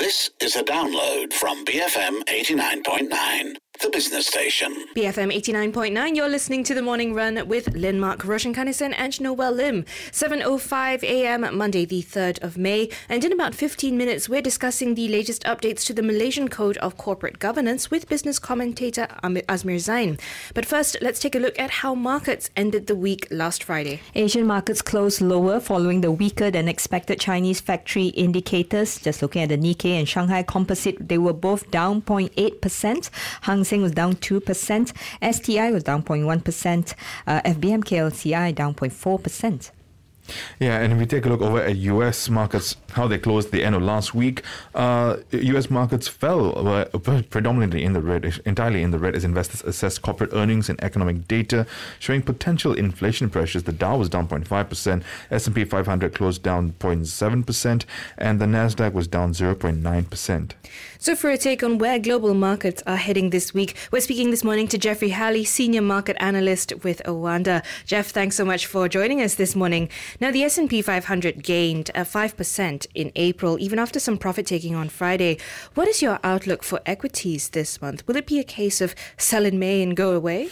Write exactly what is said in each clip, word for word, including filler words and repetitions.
This is a download from B F M eighty-nine point nine, the business station. B F M eighty-nine point nine, you're listening to The Morning Run with Lynn Mark, Roshan Kanison and Noel Lim. seven oh five a.m. Monday the third of May. And in about fifteen minutes, we're discussing the latest updates to the Malaysian Code of Corporate Governance with business commentator Azmir Zain. But first, let's take a look at how markets ended the week last Friday. Asian markets closed lower following the weaker than expected Chinese factory indicators. Just looking at the Nikkei and Shanghai Composite, they were both down zero point eight percent. Hang Seng was down two percent. S T I was down zero point one percent. Uh, F B M K L C I down zero point four percent. Yeah, and if we take a look over at U S markets, how they closed the end of last week, uh, U S markets fell uh, predominantly in the red, entirely in the red as investors assessed corporate earnings and economic data showing potential inflation pressures. The Dow was down zero point five percent, S and P five hundred closed down zero point seven percent, and the Nasdaq was down zero point nine percent. So for a take on where global markets are heading this week, we're speaking this morning to Jeffrey Halley, Senior Market Analyst with Awanda. Jeff, thanks so much for joining us this morning. Now, the S and P five hundred gained uh, five percent in April, even after some profit-taking on Friday. What is your outlook for equities this month? Will it be a case of sell in May and go away?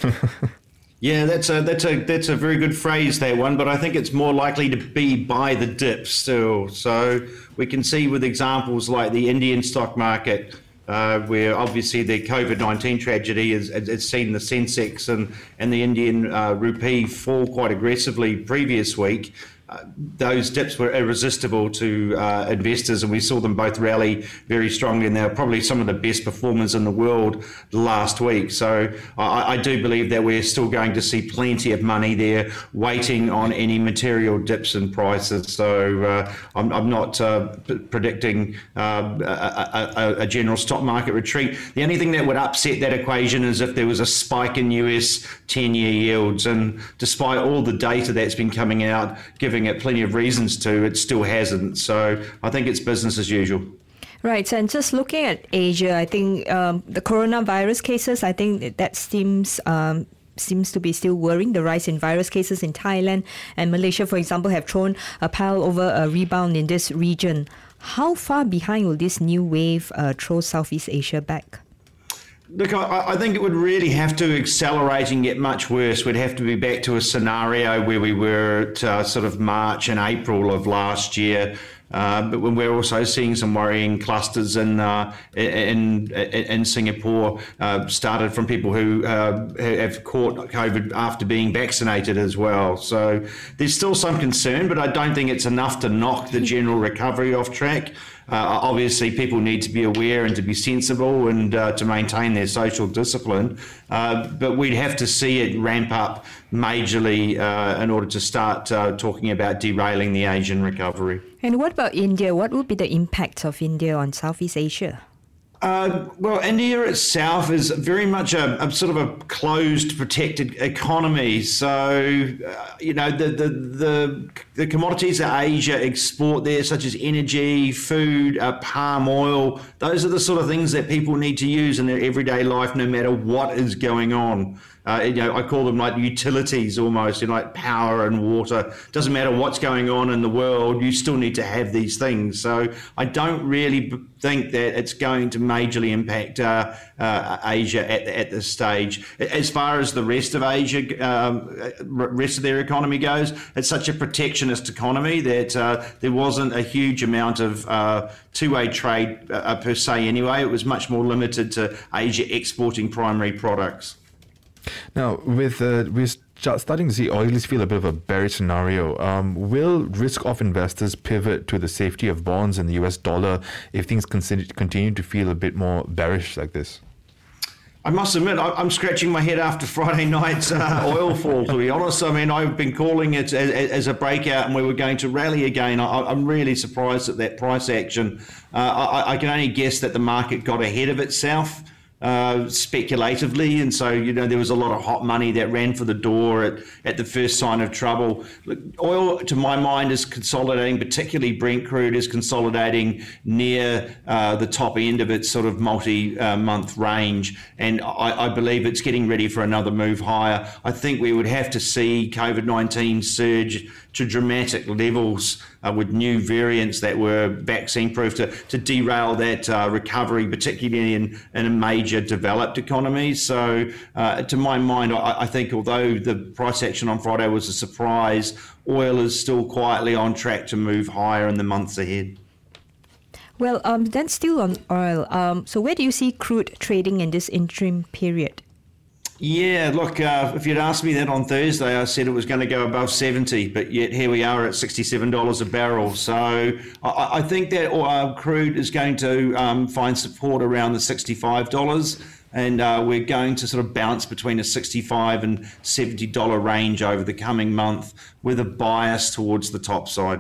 Yeah, that's a that's a that's a very good phrase, that one. But I think it's more likely to be buy the dip still. So we can see with examples like the Indian stock market, uh, where obviously the COVID nineteen tragedy has, has seen the Sensex and and the Indian uh, rupee fall quite aggressively previous week. Uh, those dips were irresistible to uh, investors, and we saw them both rally very strongly, and they were probably some of the best performers in the world last week. So I, I do believe that we're still going to see plenty of money there waiting on any material dips in prices. So uh, I'm, I'm not uh, p- predicting uh, a, a, a general stock market retreat. The only thing that would upset that equation is if there was a spike in U S ten-year yields, and despite all the data that's been coming out, giving it plenty of reasons to, it still hasn't. So I think it's business as usual. Right, and just looking at Asia, I think um, the coronavirus cases, I think that seems um, seems to be still worrying. The rise in virus cases in Thailand and Malaysia, for example, have thrown a pile over a rebound in this region. How far behind will this new wave uh, throw Southeast Asia back? Look, I, I think it would really have to accelerate and get much worse. We'd have to be back to a scenario where we were at uh, sort of March and April of last year. Uh, but when we're also seeing some worrying clusters in uh, in, in Singapore, uh, started from people who uh, have caught COVID after being vaccinated as well. So there's still some concern, but I don't think it's enough to knock the general recovery off track. Uh, obviously, people need to be aware and to be sensible and uh, to maintain their social discipline. Uh, but we'd have to see it ramp up majorly uh, in order to start uh, talking about derailing the Asian recovery. And what about India? What would be the impact of India on Southeast Asia? Uh, well, India itself is very much a, a sort of a closed, protected economy. So, uh, you know, the, the the the commodities that Asia export there, such as energy, food, uh, palm oil, those are the sort of things that people need to use in their everyday life, no matter what is going on. Uh, you know, I call them like utilities almost, you know, like power and water. Doesn't matter what's going on in the world, you still need to have these things. So I don't really think that it's going to majorly impact uh, uh, Asia at, at this stage. As far as the rest of Asia, um, rest of their economy goes, it's such a protectionist economy that uh, there wasn't a huge amount of uh, two-way trade uh, per se anyway. It was much more limited to Asia exporting primary products. Now, with uh, we're starting to see, or at least feel a bit of a bearish scenario, um, will risk-off investors pivot to the safety of bonds and the U S dollar if things continue to feel a bit more bearish like this? I must admit, I'm scratching my head after Friday night's uh, oil fall, to be honest. I mean, I've been calling it as, as a breakout and we were going to rally again. I, I'm really surprised at that price action. Uh, I, I can only guess that the market got ahead of itself. Uh, speculatively, and so you know there was a lot of hot money that ran for the door at, at the first sign of trouble. Look, oil, to my mind, is consolidating, particularly Brent crude is consolidating near uh, the top end of its sort of multi-month uh, range, and I, I believe it's getting ready for another move higher. I think we would have to see COVID nineteen surge to dramatic levels uh, with new variants that were vaccine-proof to, to derail that uh, recovery, particularly in, in major developed economies. So uh, to my mind, I, I think although the price action on Friday was a surprise, oil is still quietly on track to move higher in the months ahead. Well, um, then still on oil. Um, so where do you see crude trading in this interim period? Yeah, look, uh, if you'd asked me that on Thursday, I said it was going to go above seventy, but yet here we are at sixty-seven dollars a barrel. So I, I think that uh, crude is going to um, find support around the sixty-five dollars, and uh, we're going to sort of bounce between a sixty-five dollars and seventy dollars range over the coming month with a bias towards the top side.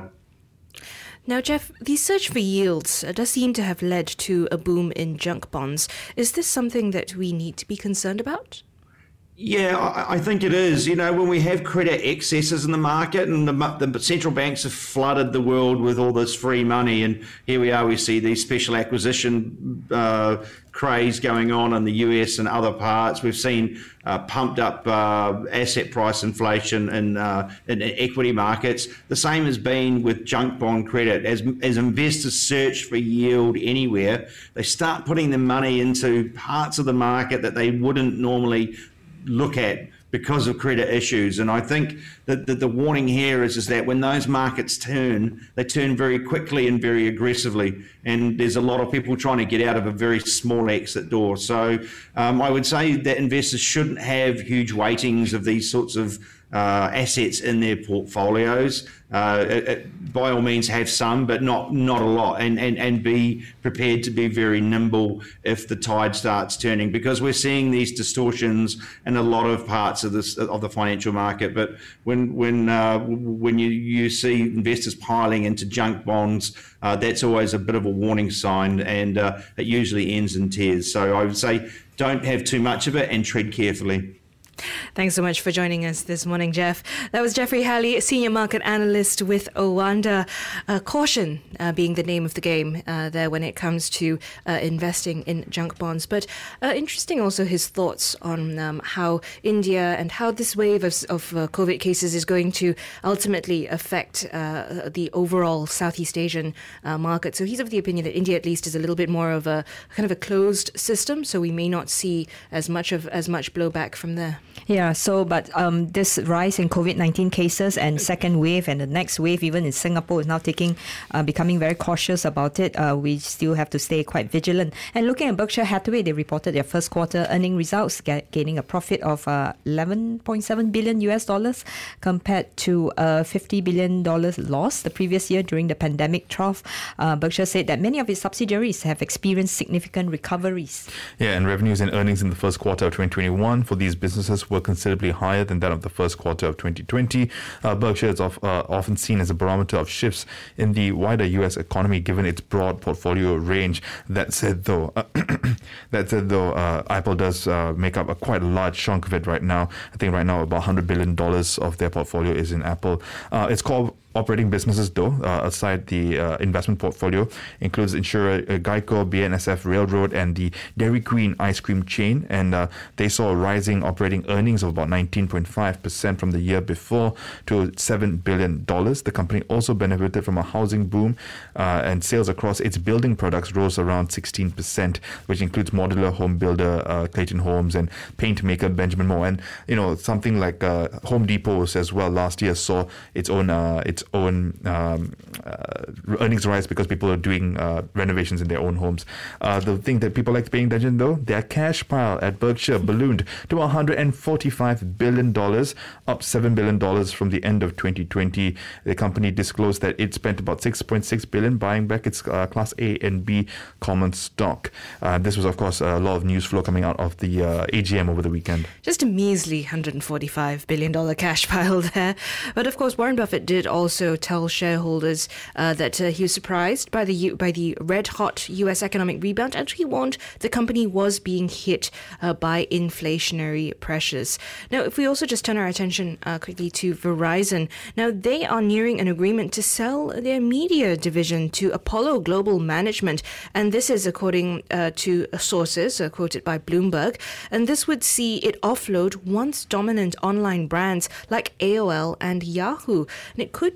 Now, Jeff, the search for yields does seem to have led to a boom in junk bonds. Is this something that we need to be concerned about? Yeah, I, I think it is. You know, when we have credit excesses in the market and the, the central banks have flooded the world with all this free money, and here we are, we see these special acquisition uh, craze going on in the U S and other parts. We've seen uh, pumped up uh, asset price inflation in, uh, in equity markets. The same has been with junk bond credit. As, as investors search for yield anywhere, they start putting their money into parts of the market that they wouldn't normally look at because of credit issues. And I think that the, the warning here is, is that when those markets turn, they turn very quickly and very aggressively. And there's a lot of people trying to get out of a very small exit door. So um, I would say that investors shouldn't have huge weightings of these sorts of uh, assets in their portfolios. Uh, it, it, by all means have some, but not not a lot, and, and, and be prepared to be very nimble if the tide starts turning, because we're seeing these distortions in a lot of parts of this of the financial market. But when when uh, when you, you see investors piling into junk bonds, uh, that's always a bit of a warning sign, and uh, it usually ends in tears. So I would say don't have too much of it and tread carefully. Thanks so much for joining us this morning, Jeff. That was Jeffrey Halley, Senior Market Analyst with Owanda. Uh, caution uh, being the name of the game uh, there when it comes to uh, investing in junk bonds. But uh, interesting also his thoughts on um, how India and how this wave of, of uh, COVID cases is going to ultimately affect uh, the overall Southeast Asian uh, market. So he's of the opinion that India at least is a little bit more of a kind of a closed system, so we may not see as much of as much blowback from there. Yeah, so but um, this rise in COVID nineteen cases and second wave and the next wave, even in Singapore, is now taking, uh, becoming very cautious about it. Uh, we still have to stay quite vigilant. And looking at Berkshire Hathaway, they reported their first quarter earning results, ga- gaining a profit of uh, eleven point seven billion U S dollars compared to a fifty billion dollars loss the previous year during the pandemic trough. Uh, Berkshire said that many of its subsidiaries have experienced significant recoveries. Yeah, and revenues and earnings in the first quarter of twenty twenty-one for these businesses were considerably higher than that of the first quarter of twenty twenty. Uh, Berkshire is of, uh, often seen as a barometer of shifts in the wider U S economy, given its broad portfolio range. That said, though, uh, that said, though, uh, Apple does uh, make up a quite large chunk of it right now. I think right now about one hundred billion dollars of their portfolio is in Apple. Uh, it's called operating businesses, though, uh, aside the uh, investment portfolio, includes insurer uh, Geico, B N S F Railroad, and the Dairy Queen ice cream chain. And uh, they saw rising operating earnings of about nineteen point five percent from the year before to seven billion dollars. The company also benefited from a housing boom, uh, and sales across its building products rose around sixteen percent, which includes modular home builder uh, Clayton Homes and paint maker Benjamin Moore. And, you know, something like uh, Home Depot as well last year saw its own uh, its own um, uh, earnings rise because people are doing uh, renovations in their own homes. Uh, the thing that people like paying attention, though, their cash pile at Berkshire ballooned to one hundred forty-five billion dollars, up seven billion dollars from the end of twenty twenty. The company disclosed that it spent about six point six billion dollars buying back its uh, Class A and B common stock. Uh, this was, of course, a lot of news flow coming out of the uh, A G M over the weekend. Just a measly one hundred forty-five billion dollars cash pile there. But of course, Warren Buffett did also tell shareholders uh, that uh, he was surprised by the U- by the red-hot U S economic rebound, and he warned the company was being hit uh, by inflationary pressures. Now, if we also just turn our attention uh, quickly to Verizon, now they are nearing an agreement to sell their media division to Apollo Global Management, and this is according uh, to sources uh, quoted by Bloomberg, and this would see it offload once dominant online brands like A O L and Yahoo, and it could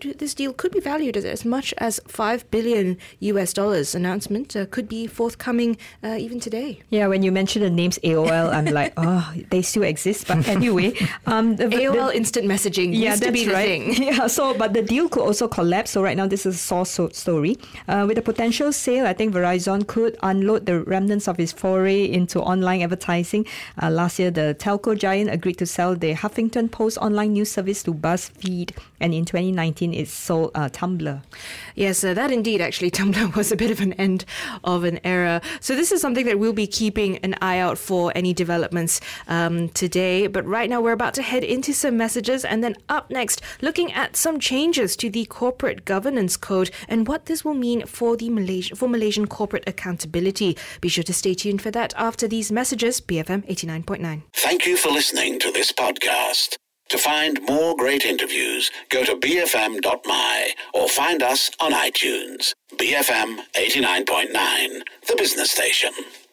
could this deal could be valued as, as much as five billion U S dollars. Announcement uh, could be forthcoming uh, even today. Yeah, when you mention the names A O L, I'm like, oh, they still exist. But anyway, um, the, A O L the, instant messaging yeah, used to be that's the right. thing. Yeah, so but the deal could also collapse. So right now, this is a source so- story. Uh, with a potential sale, I think Verizon could unload the remnants of its foray into online advertising. Uh, last year, the telco giant agreed to sell the Huffington Post online news service to BuzzFeed, and in twenty nineteen, it sold uh, Tumblr. Yes, uh, that indeed, actually, Tumblr was a bit of an end of an era. So this is something that we'll be keeping an eye out for, any developments um, today. But right now, we're about to head into some messages, and then up next, looking at some changes to the Corporate Governance Code and what this will mean for the Malaysia, for Malaysian corporate accountability. Be sure to stay tuned for that after these messages. B F M eighty-nine point nine. Thank you for listening to this podcast. To find more great interviews, go to b f m dot m y or find us on iTunes. B F M eighty-nine point nine, the business station.